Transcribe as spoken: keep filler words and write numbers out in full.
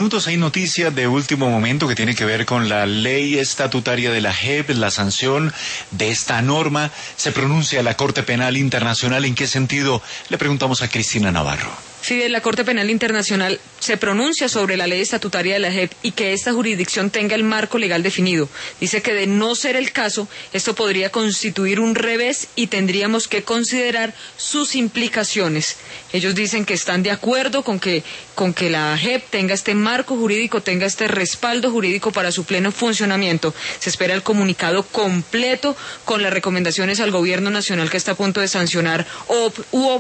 Minutos hay noticia de último momento que tiene que ver con la ley estatutaria de la J E P, la sanción de esta norma. Se pronuncia la Corte Penal Internacional. ¿En qué sentido? Le preguntamos a Cristina Navarro. Sí, la Corte Penal Internacional se pronuncia sobre la ley estatutaria de la J E P y que esta jurisdicción tenga el marco legal definido. Dice que de no ser el caso, esto podría constituir un revés y tendríamos que considerar sus implicaciones. Ellos dicen que están de acuerdo con que, con que la J E P tenga este marco jurídico, tenga este respaldo jurídico para su pleno funcionamiento. Se espera el comunicado completo con las recomendaciones al Gobierno Nacional que está a punto de sancionar o u